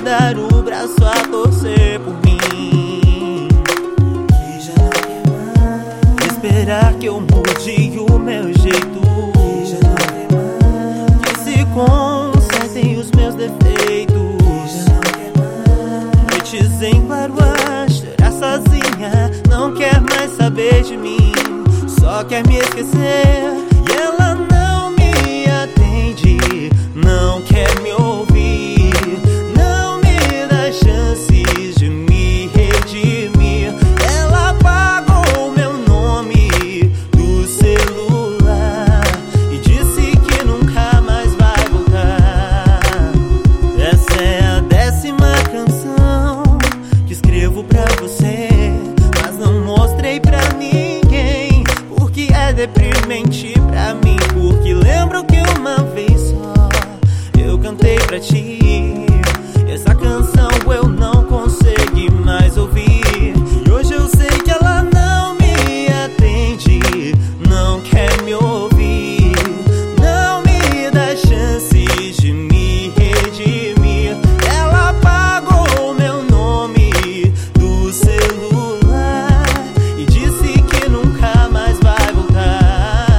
dar o braço a torcer por mim, que já não quer mais esperar que eu mude o meu jeito, que já não quer mais que se consertem os meus defeitos, que já não quer mais noites em claro a chorar sozinha, não quer mais saber de mim, só quer me esquecer. E ela não me atende, não quer me ouvir, não me dá chances de me redimir. Ela apagou meu nome do celular e disse que nunca mais vai voltar. Essa é a 10ª canção que escrevo pra você, mas não mostrei pra ninguém, porque é deprimente pra mim. Porque lembro que uma vez só eu cantei pra ti, essa canção eu não consegui mais ouvir. E hoje eu sei que ela não me atende, não quer me ouvir, não me dá chances de me redimir. Ela apagou meu nome do celular e disse que nunca mais vai voltar.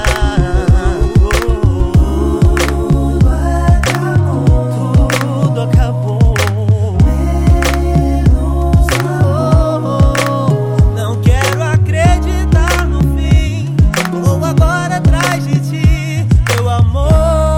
Tudo acabou, não quero acreditar no fim. Vou agora atrás de ti, meu amor,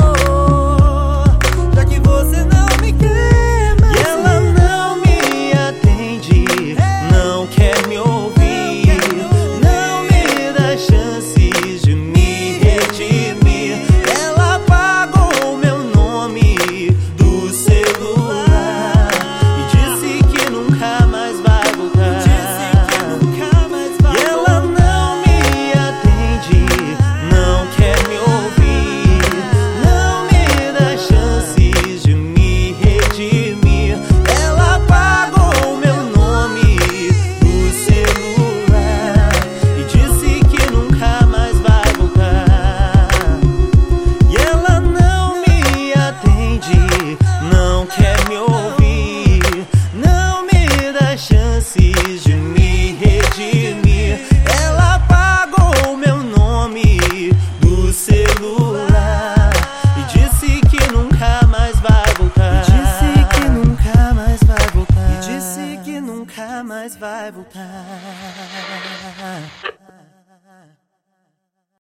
já que você não me quer mais. E ela não me atende, não quer me ouvir, não me dá chances de me redimir. Ela apagou meu nome do celular e disse que nunca mais vai voltar. E ela não me atende, não quer me ouvir, não me dá chances de me redimir. Ela apagou meu nome do celular e disse que nunca mais vai voltar. E ela não me atende, não quer me ouvir, não me dá chances de me redimir. Ela apagou meu nome do celular e disse que nunca mais vai voltar. E disse que nunca mais vai voltar. E disse que nunca mais vai voltar.